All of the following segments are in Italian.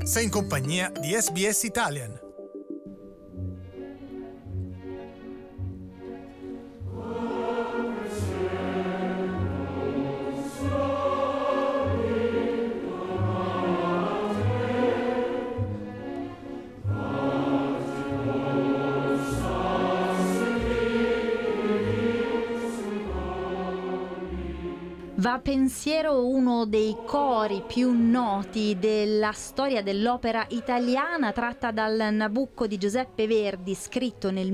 Sei in compagnia di SBS Italian. Va pensiero uno dei cori più noti della storia dell'opera italiana, tratta dal Nabucco di Giuseppe Verdi, scritto nel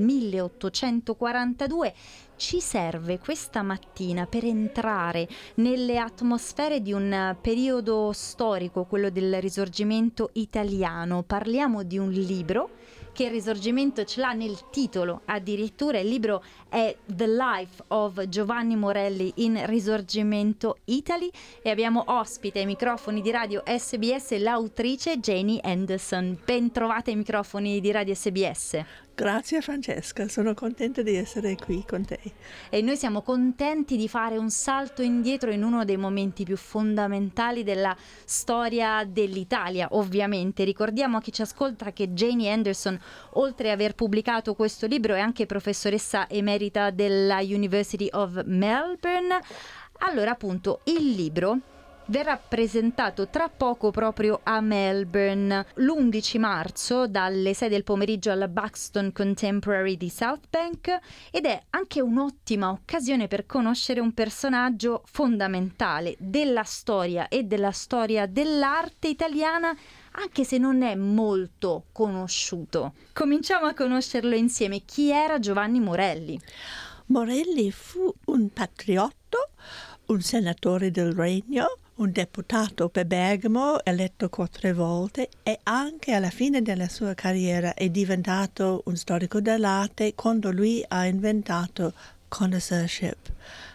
1842. Ci serve questa mattina per entrare nelle atmosfere di un periodo storico, quello del Risorgimento italiano. Parliamo di un libro che il Risorgimento ce l'ha nel titolo, addirittura il libro è The Life of Giovanni Morelli in Risorgimento Italy, e abbiamo ospite ai microfoni di Radio SBS l'autrice Janie Anderson. Ben trovata ai microfoni di Radio SBS. Grazie Francesca, sono contenta di essere qui con te. E noi siamo contenti di fare un salto indietro in uno dei momenti più fondamentali della storia dell'Italia, ovviamente. Ricordiamo a chi ci ascolta che Janie Anderson, oltre ad aver pubblicato questo libro, è anche professoressa emerita della University of Melbourne. Allora, appunto, il libro verrà presentato tra poco proprio a Melbourne l'11 marzo dalle 6 del pomeriggio alla Buxton Contemporary di Southbank, ed è anche un'ottima occasione per conoscere un personaggio fondamentale della storia e della storia dell'arte italiana, anche se non è molto conosciuto. Cominciamo a conoscerlo insieme. Chi era Giovanni Morelli? Morelli fu un patriotto, un senatore del Regno, un deputato per Bergamo, eletto 4 volte, e anche alla fine della sua carriera è diventato un storico dell'arte quando lui ha inventato connoisseurship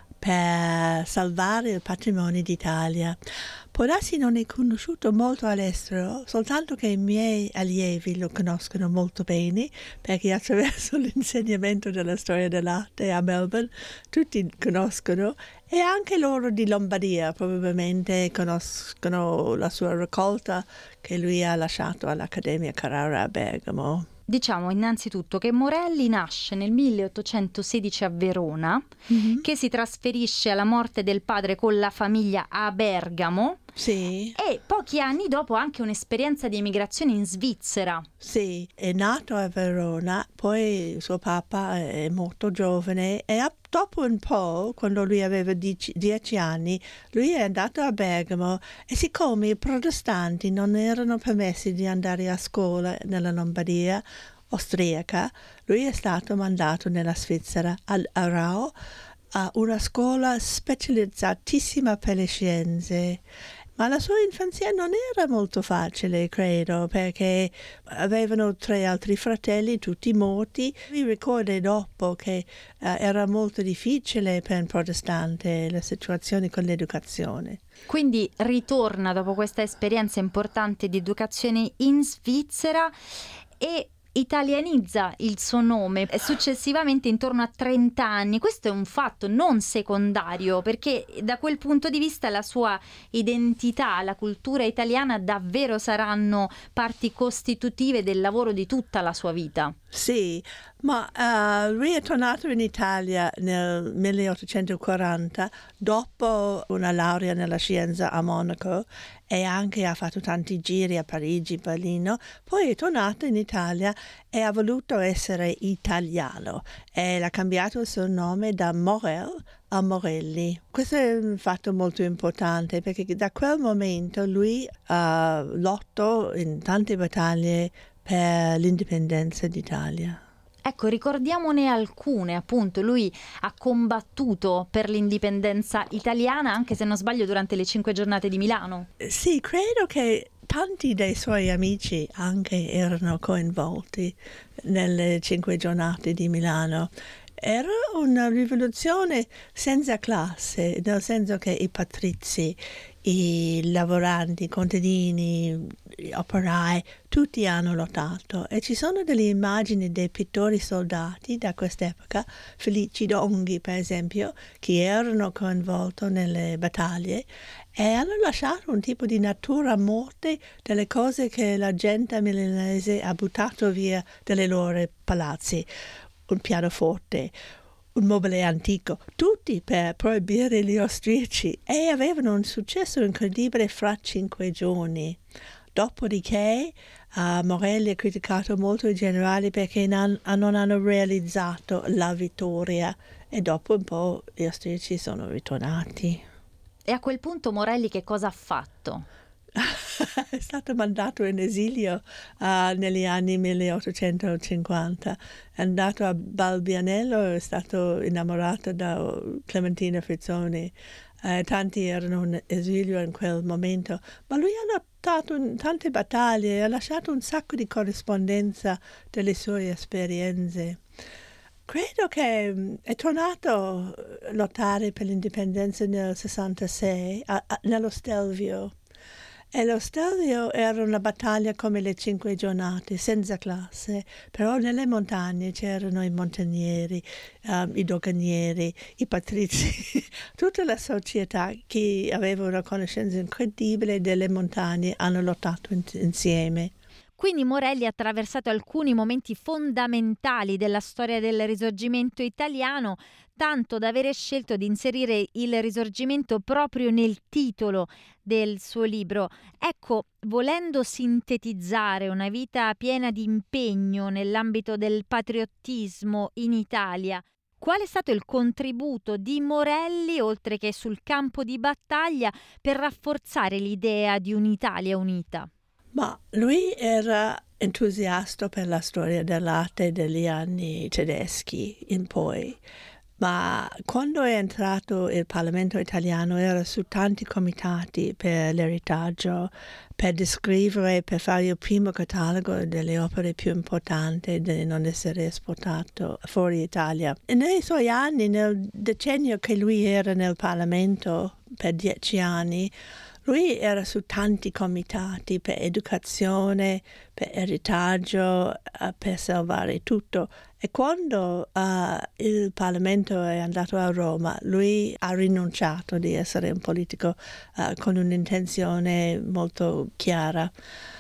per salvare il patrimonio d'Italia. Può darsi non è conosciuto molto all'estero, soltanto che i miei allievi lo conoscono molto bene, perché attraverso l'insegnamento della storia dell'arte a Melbourne tutti conoscono, e anche loro di Lombardia probabilmente conoscono la sua raccolta che lui ha lasciato all'Accademia Carrara a Bergamo. Diciamo innanzitutto che Morelli nasce nel 1816 a Verona, che si trasferisce alla morte del padre con la famiglia a Bergamo. Sì. E pochi anni dopo anche un'esperienza di emigrazione in Svizzera. Sì, è nato a Verona, poi suo papà è molto giovane e dopo un po', quando lui aveva 10 anni, lui è andato a Bergamo, e siccome i protestanti non erano permessi di andare a scuola nella Lombardia austriaca, lui è stato mandato nella Svizzera, ad Aarau, a una scuola specializzatissima per le scienze. Ma la sua infanzia non era molto facile, credo, perché avevano 3 altri fratelli, tutti morti. Mi ricordo dopo che era molto difficile per un protestante la situazione con l'educazione. Quindi ritorna dopo questa esperienza importante di educazione in Svizzera e italianizza il suo nome successivamente intorno a 30 anni. Questo è un fatto non secondario, perché da quel punto di vista la sua identità, la cultura italiana davvero saranno parti costitutive del lavoro di tutta la sua vita. Sì, ma lui è tornato in Italia nel 1840 dopo una laurea nella scienza a Monaco, e anche ha fatto tanti giri a Parigi, Berlino. Poi è tornato in Italia e ha voluto essere italiano e ha cambiato il suo nome da Morel a Morelli. Questo è un fatto molto importante, perché da quel momento lui ha lottato in tante battaglie per l'indipendenza d'Italia. Ecco, ricordiamone alcune. Appunto, lui ha combattuto per l'indipendenza italiana, anche se non sbaglio durante le 5 giornate di Milano. Sì, credo che tanti dei suoi amici anche erano coinvolti nelle 5 giornate di Milano. Era una rivoluzione senza classe, nel senso che i patrizi, i lavoranti, i contadini, gli operai, tutti hanno lottato, e ci sono delle immagini dei pittori soldati da quest'epoca, Felici Donghi per esempio, che erano coinvolti nelle battaglie, e hanno lasciato un tipo di natura morte delle cose che la gente milanese ha buttato via dalle loro palazzi. Un pianoforte, un mobile antico, tutti per proibire gli austriaci, e avevano un successo incredibile fra 5 giorni. Dopodiché Morelli ha criticato molto i generali perché non hanno realizzato la vittoria, e dopo un po' gli austriaci sono ritornati. E a quel punto Morelli che cosa ha fatto? È stato mandato in esilio negli anni 1850. È andato a Balbianello, è stato innamorato da Clementina Frizzoni. Tanti erano in esilio in quel momento, ma lui ha lottato in tante battaglie, ha lasciato un sacco di corrispondenza delle sue esperienze. Credo che è tornato a lottare per l'indipendenza nel 66 nello Stelvio. E lo Stelvio era una battaglia come le 5 giornate, senza classe, però nelle montagne c'erano i montagneri, i doganieri, i patrizi, tutta la società che aveva una conoscenza incredibile delle montagne hanno lottato insieme. Quindi Morelli ha attraversato alcuni momenti fondamentali della storia del Risorgimento italiano, tanto da avere scelto di inserire il Risorgimento proprio nel titolo del suo libro. Ecco, volendo sintetizzare una vita piena di impegno nell'ambito del patriottismo in Italia, qual è stato il contributo di Morelli, oltre che sul campo di battaglia, per rafforzare l'idea di un'Italia unita? Ma lui era entusiasta per la storia dell'arte degli anni tedeschi in poi, ma quando è entrato il Parlamento italiano era su tanti comitati per l'eritaggio, per descrivere, per fare il primo catalogo delle opere più importanti di non essere esportato fuori Italia. E nei suoi anni, nel decennio che lui era nel Parlamento per 10 anni, lui era su tanti comitati per educazione, per eritaggio, per salvare tutto. E quando il Parlamento è andato a Roma, lui ha rinunciato di essere un politico con un'intenzione molto chiara.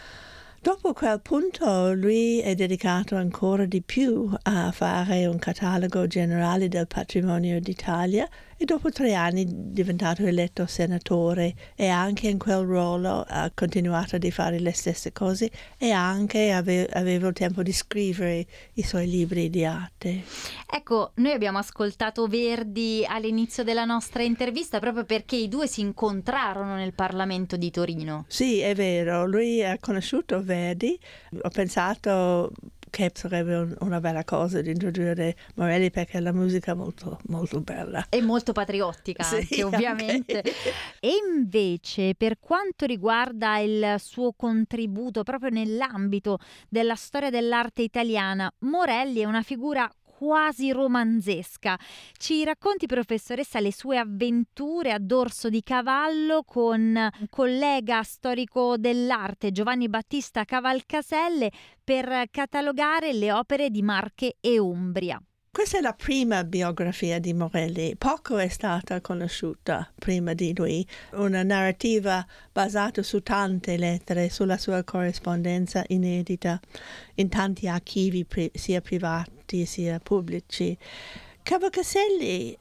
Dopo quel punto lui è dedicato ancora di più a fare un catalogo generale del patrimonio d'Italia, e dopo 3 anni è diventato eletto senatore, e anche in quel ruolo ha continuato a fare le stesse cose, e anche aveva il tempo di scrivere i suoi libri di arte. Ecco, noi abbiamo ascoltato Verdi all'inizio della nostra intervista proprio perché i due si incontrarono nel Parlamento di Torino. Sì, è vero, lui ha conosciuto Verdi. Ho pensato che sarebbe una bella cosa di introdurre Morelli, perché la musica è molto, molto bella. E molto patriottica, sì, anche, ovviamente. Anche. E invece, per quanto riguarda il suo contributo proprio nell'ambito della storia dell'arte italiana, Morelli è una figura quasi romanzesca. Ci racconti, professoressa, le sue avventure a dorso di cavallo con un collega storico dell'arte, Giovanni Battista Cavalcaselle, per catalogare le opere di Marche e Umbria. Questa è la prima biografia di Morelli. Poco è stata conosciuta prima di lui. Una narrativa basata su tante lettere, sulla sua corrispondenza inedita in tanti archivi sia privati sia pubblici. Cavalcaselle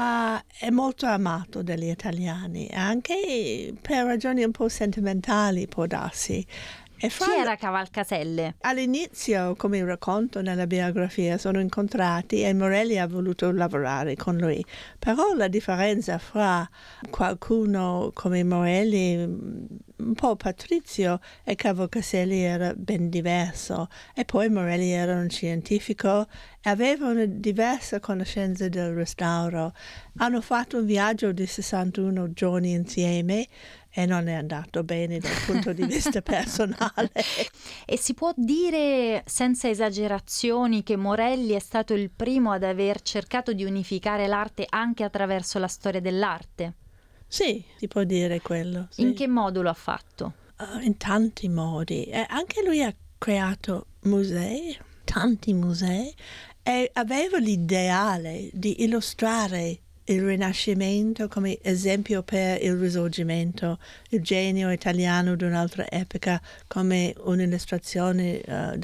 è molto amato dagli italiani, anche per ragioni un po' sentimentali, può darsi. Chi era Cavalcaselle? All'inizio, come racconto nella biografia, sono incontrati e Morelli ha voluto lavorare con lui. Però la differenza fra qualcuno come Morelli, un po' patrizio, e Cavalcaselle era ben diverso. E poi Morelli era un scientifico e aveva una diversa conoscenza del restauro. Hanno fatto un viaggio di 61 giorni insieme, e non è andato bene dal punto di vista personale. E si può dire senza esagerazioni che Morelli è stato il primo ad aver cercato di unificare l'arte anche attraverso la storia dell'arte? Sì, si può dire quello. Sì. In che modo lo ha fatto? In tanti modi. Anche lui ha creato musei, tanti musei, e aveva l'ideale di illustrare il Rinascimento come esempio per il Risorgimento, il genio italiano di un'altra epoca come un'illustrazione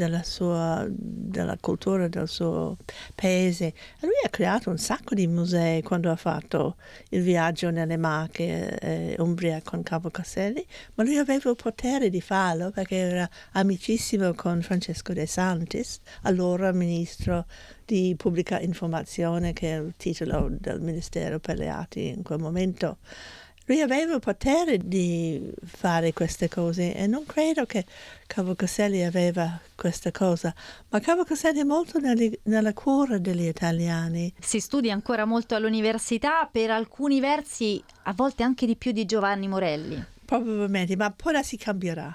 della cultura del suo paese. E lui ha creato un sacco di musei quando ha fatto il viaggio nelle Marche, Umbria con Cavo Caselli, ma lui aveva il potere di farlo perché era amicissimo con Francesco De Santis, allora ministro di pubblica informazione, che è il titolo del Ministero per le Arti in quel momento. Lui aveva il potere di fare queste cose e non credo che Cavo Caselli aveva questa cosa, ma Cavo Caselli è molto nella cuore degli italiani. Si studia ancora molto all'università, per alcuni versi a volte anche di più di Giovanni Morelli. Probabilmente, ma poi si cambierà.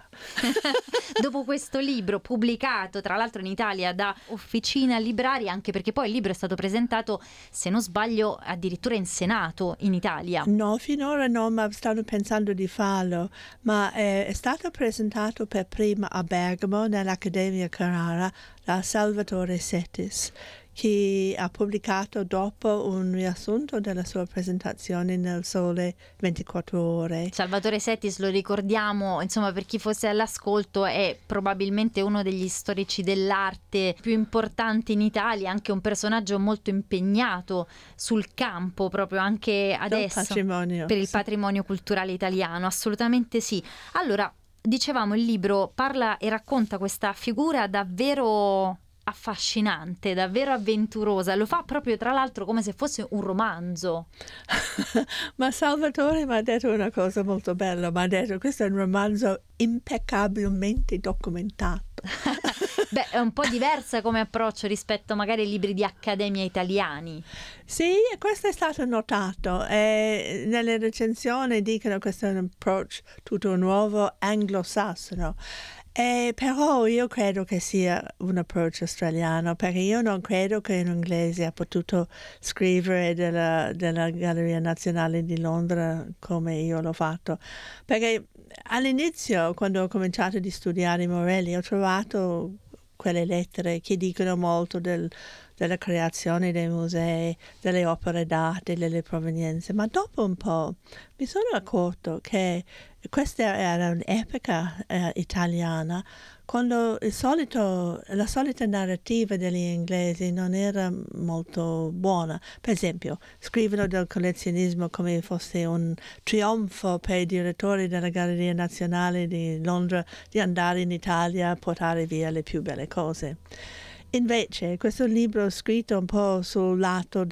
Dopo questo libro pubblicato tra l'altro in Italia da Officina Libraria, anche perché poi il libro è stato presentato, se non sbaglio, addirittura in Senato in Italia. No, finora no, ma stanno pensando di farlo, ma è stato presentato per prima a Bergamo nell'Accademia Carrara da Salvatore Settis, che ha pubblicato dopo un riassunto della sua presentazione nel Sole 24 Ore. Salvatore Settis, lo ricordiamo, insomma, per chi fosse all'ascolto, è probabilmente uno degli storici dell'arte più importanti in Italia, anche un personaggio molto impegnato sul campo, proprio anche adesso, per il patrimonio culturale italiano, assolutamente sì. Allora, dicevamo, il libro parla e racconta questa figura davvero affascinante, davvero avventurosa, lo fa proprio tra l'altro come se fosse un romanzo. Ma Salvatore mi ha detto una cosa molto bella, mi ha detto questo è un romanzo impeccabilmente documentato. Beh, è un po' diversa come approccio rispetto magari ai libri di accademia italiani. Sì, questo è stato notato. Nelle recensioni dicono che questo è un approccio tutto nuovo, anglosassone. Però io credo che sia un approccio australiano, perché io non credo che un inglese ha potuto scrivere della Galleria Nazionale di Londra come io l'ho fatto, perché all'inizio, quando ho cominciato a studiare Morelli, ho trovato quelle lettere che dicono molto della creazione dei musei, delle opere d'arte, delle provenienze, ma dopo un po' mi sono accorto che questa era un'epoca italiana quando la solita narrativa degli inglesi non era molto buona. Per esempio, scrivono del collezionismo come fosse un trionfo per i direttori della Galleria Nazionale di Londra di andare in Italia a portare via le più belle cose. Invece, questo libro scritto un po' sul lato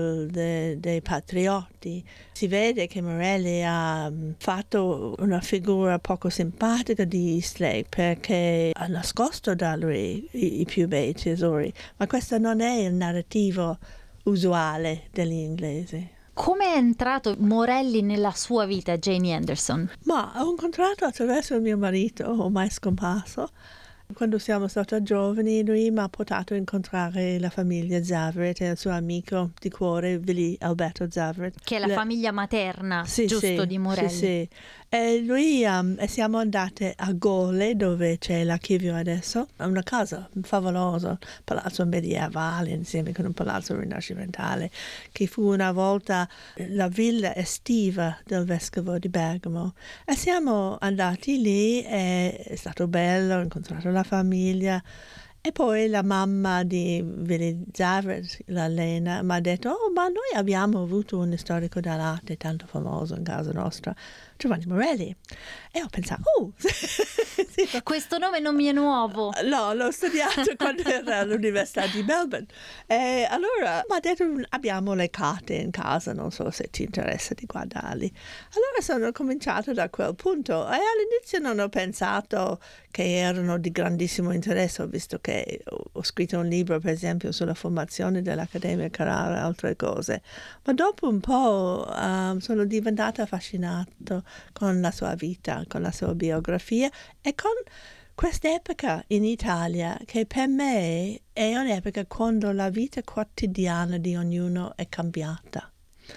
dei patriotti, si vede che Morelli ha fatto una figura poco simpatica di Eastlake perché ha nascosto da lui i più bei tesori, ma questo non è il narrativo usuale degli inglesi. Come è entrato Morelli nella sua vita, Janie Anderson? Ma ho incontrato attraverso il mio marito, ormai scomparso. Quando siamo stati giovani, lui mi ha portato a incontrare la famiglia Zavret e il suo amico di cuore, Willy Alberto Zavret. Che è la famiglia materna, sì, giusto, sì, di Morelli. Sì, sì. E lui, siamo andate a Gole, dove c'è l'archivio adesso, una casa favolosa, un palazzo medievale insieme con un palazzo rinascimentale, che fu una volta la villa estiva del vescovo di Bergamo. E siamo andati lì, è stato bello, ho incontrato la famiglia. E poi la mamma di Willy Zavret, la Lena, mi ha detto, ma noi abbiamo avuto un storico dell'arte tanto famoso in casa nostra, Giovanni Morelli. E ho pensato, sì. Questo nome non mi è nuovo. No, l'ho studiato quando ero all'Università di Melbourne. E allora mi ha detto, abbiamo le carte in casa, non so se ti interessa di guardarli. Allora sono cominciato da quel punto e all'inizio non ho pensato che erano di grandissimo interesse, ho visto che ho scritto un libro, per esempio, sulla formazione dell'Accademia Carrara e altre cose. Ma dopo un po' sono diventata affascinato con la sua vita, con la sua biografia e con quest'epoca in Italia che per me è un'epoca quando la vita quotidiana di ognuno è cambiata.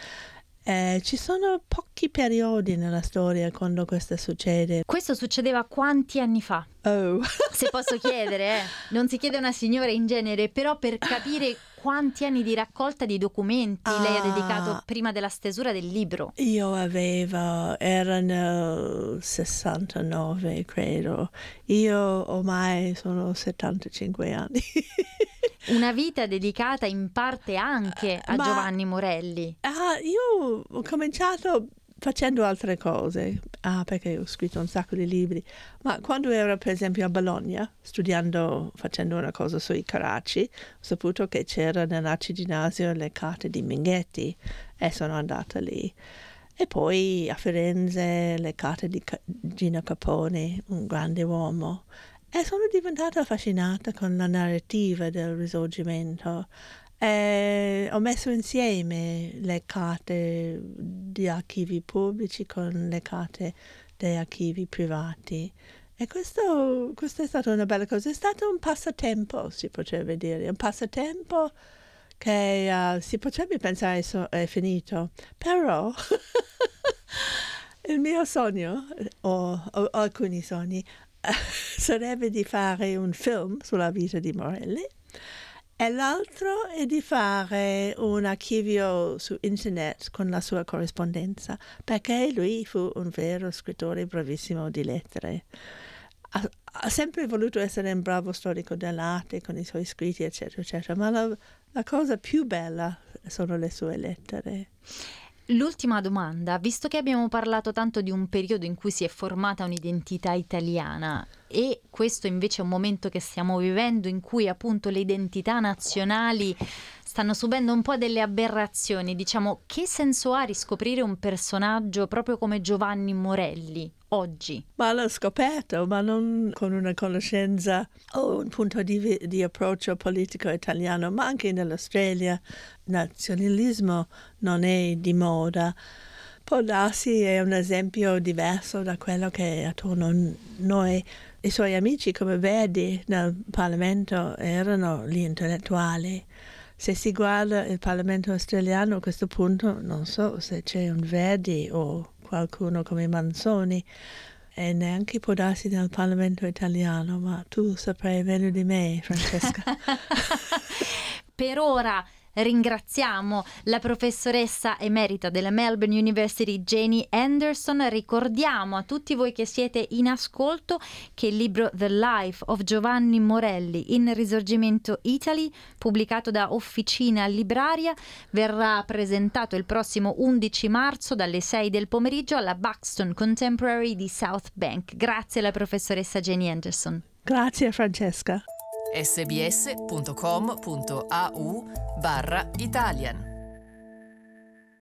Ci sono pochi periodi nella storia quando questo succede. Questo succedeva quanti anni fa? Oh. Se posso chiedere, non si chiede a una signora in genere, però per capire quanti anni di raccolta di documenti lei ha dedicato prima della stesura del libro? Erano 69 credo, io ormai sono 75 anni. Una vita dedicata in parte anche a Giovanni Morelli. Io ho cominciato facendo altre cose, perché ho scritto un sacco di libri, ma quando ero per esempio a Bologna, facendo una cosa sui Carracci, ho saputo che c'era nell'Arciginnasio le carte di Minghetti e sono andata lì. E poi a Firenze le carte di Gino Capponi, un grande uomo. E sono diventata affascinata con la narrativa del Risorgimento. E ho messo insieme le carte di archivi pubblici con le carte dei archivi privati. E questo è stata una bella cosa. È stato un passatempo, si potrebbe dire. Un passatempo che si potrebbe pensare è finito. Però il mio sogno, o alcuni sogni, sarebbe di fare un film sulla vita di Morelli e l'altro è di fare un archivio su internet con la sua corrispondenza, perché lui fu un vero scrittore bravissimo di lettere. Ha sempre voluto essere un bravo storico dell'arte con i suoi scritti, eccetera, eccetera, ma la cosa più bella sono le sue lettere. L'ultima domanda, visto che abbiamo parlato tanto di un periodo in cui si è formata un'identità italiana e questo invece è un momento che stiamo vivendo in cui appunto le identità nazionali stanno subendo un po' delle aberrazioni, diciamo, che senso ha riscoprire un personaggio proprio come Giovanni Morelli oggi? Ma l'ho scoperto, ma non con una conoscenza o un punto di approccio politico italiano, ma anche nell'Australia il nazionalismo non è di moda. Può darsi è un esempio diverso da quello che è attorno a noi. I suoi amici come Verdi nel Parlamento erano gli intellettuali. Se si guarda il Parlamento australiano a questo punto non so se c'è un Verdi o qualcuno come Manzoni e neanche può darsi nel Parlamento italiano, ma tu saprai meglio di me, Francesca. Per ora ringraziamo la professoressa emerita della Melbourne University Janie Anderson. Ricordiamo a tutti voi che siete in ascolto che il libro The Life of Giovanni Morelli in Risorgimento Italy, pubblicato da Officina Libraria, verrà presentato il prossimo 11 marzo dalle 6 del pomeriggio alla Buxton Contemporary di South Bank. Grazie alla professoressa Janie Anderson. Grazie Francesca. sbs.com.au/Italian